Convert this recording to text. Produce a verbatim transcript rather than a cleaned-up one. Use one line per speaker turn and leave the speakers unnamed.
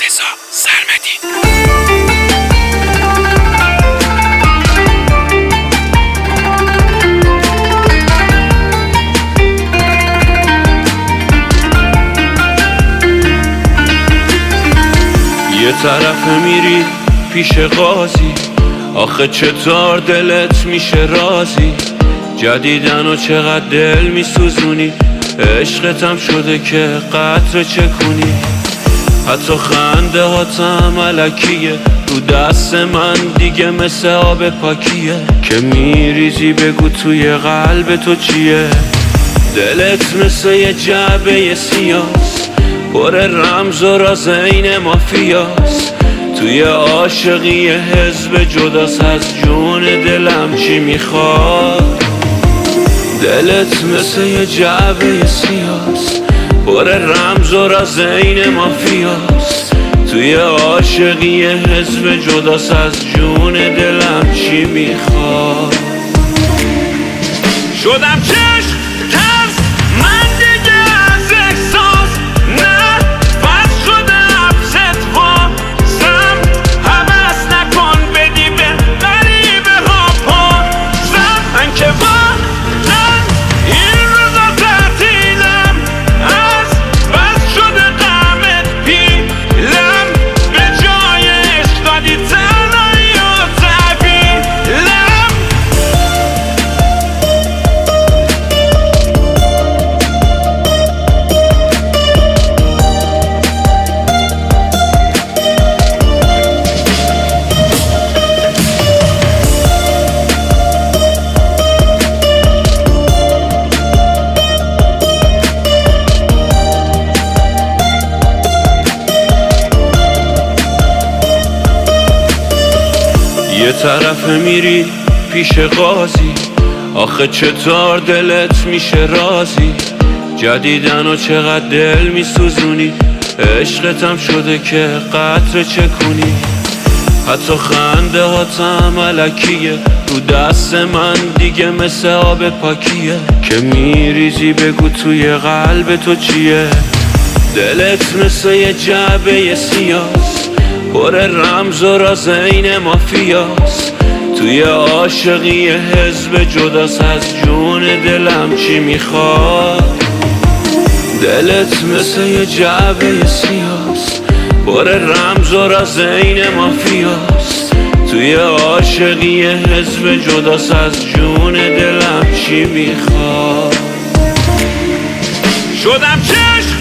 رضا سرمدی.
یه طرف میری پیش قاضی، آخه چطور دلت میشه راضی؟ جدیدن و چقدر دل میسوزونی، عشقتم شده که قطره چکونی. حتی خنده هاتم علکیه، رو دست من دیگه مثل آب پاکیه. که میریزی بگو توی قلب تو چیه؟ دلت مثل یه جعبه سیاست، پر رمز و راز این مافیاست. توی عاشقی حزب جداست، از جون دلم چی میخواد؟ دلت مثل یه جعبه سیاست، پر رمز و راز این مافیاست. توی عاشقی حزب جداست، از جون دلم چی میخواد؟ شدم چشم ترس من دیگه از احساس، نه بس شده حبست واسم. حبس نکن بدی به غریبه ها پاسم. من که واقعا این روزا تعطیلم، از بس شده غمت پیلم. به جای عشق دادی تنهایی و تحویلم. یه طرف میری پیش قاضی، آخه چطور دلت میشه راضی؟ جدیدن و چقدر دل میسوزونی، عشقتم شده که قطره چکونی. حتی خنده هاتم علکیه، رو دست من دیگه مثل آب پاکیه. که میریزی بگو توی قلب تو چیه؟ دلت مثل یه جعبه سیاست، پر رمز و راز این مافیاست. توی عاشقی حزب جداست، از جون دلم چی میخواد؟ دلت مثل یه جعبه سیاست، پر رمز و راز این مافیاست. توی عاشقی حزب جداست، از جون دلم چی میخواد؟ شدم چشم